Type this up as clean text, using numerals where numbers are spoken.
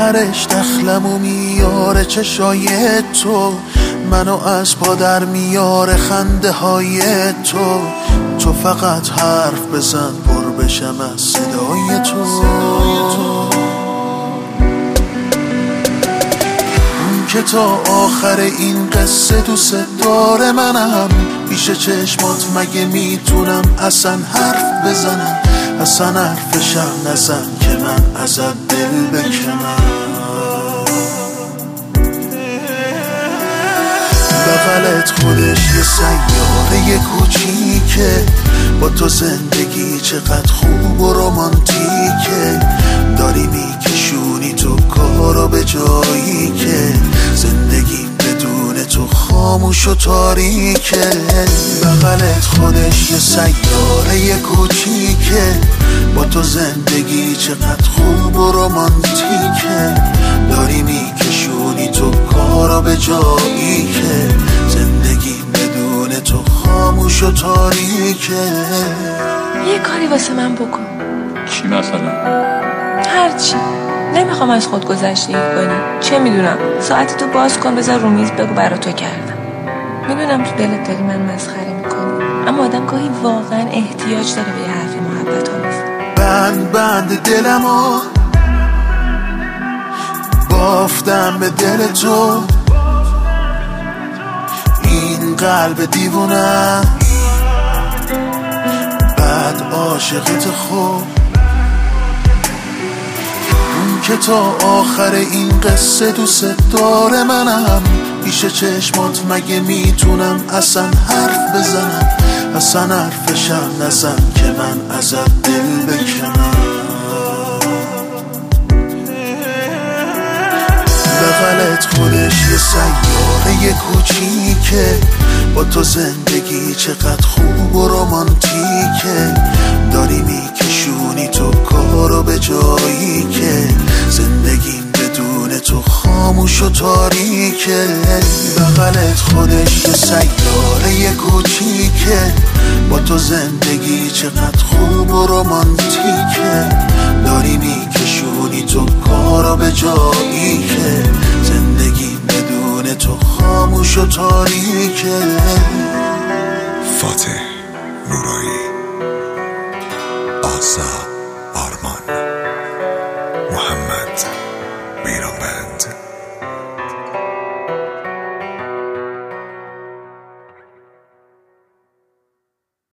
آخرش دخلمو میاره چشای تو، منو از پا در میاره خنده های تو. تو فقط حرف بزن پر بشم از صدای تو. اون که تا آخر این قصه دوست داره منم، پیش چشمات مگه میتونم اصلا حرف بزنم؟ اصلا حرفشم نزن که من ازت دل بکنم. بغلت خودش یه سیاره کوچیکه، با تو زندگی چقدر خوب و رومانتیکه. داری میکشونی تو کارو به جایی که زندگی بدون تو خاموش و تاریکه. بغلت خودش یه سیاره کوچیکه، با تو زندگی چقدر خوب و رومانتیکه. داری میکشونی تو کارو به جایی که زندگی بدون تو خاموش و تاریکه. یه کاری واسه من بکن. چی مثلا؟ هرچی. نمیخوام از خود گذشتگی کنی. چه میدونم، ساعت تو باز کن بذار رو میز بگو برا تو کردم. میدونم تو دلت داری من مسخره میکنی، اما آدم گاهی واقعا احتیاج داره به یه حرف محبت آمیز. بند دلمو بافتم به دل تو، این قلب دیوونه بعد عاشقت خوب. اون که تا آخر این قصه دوست داره منم، پیش چشمات مگه میتونم اصلا حرف بزنم؟ اصلا حرفشم نزن که من ازت دل بکنم. بغلت خودش یه سیاره کوچیکه، با تو زندگی چقدر خوب و رومانتیکه. داری میکشونی تو کارو به جایی که زندگی بدون تو خاموش و تاریکه. بغلت خودش یه سیاره کوچیکه، با تو زندگی چقدر خوب و رومانتیکه. داری میکشونی تو کارو به جایی که زندگی بدون تو خاموش و تاریکه.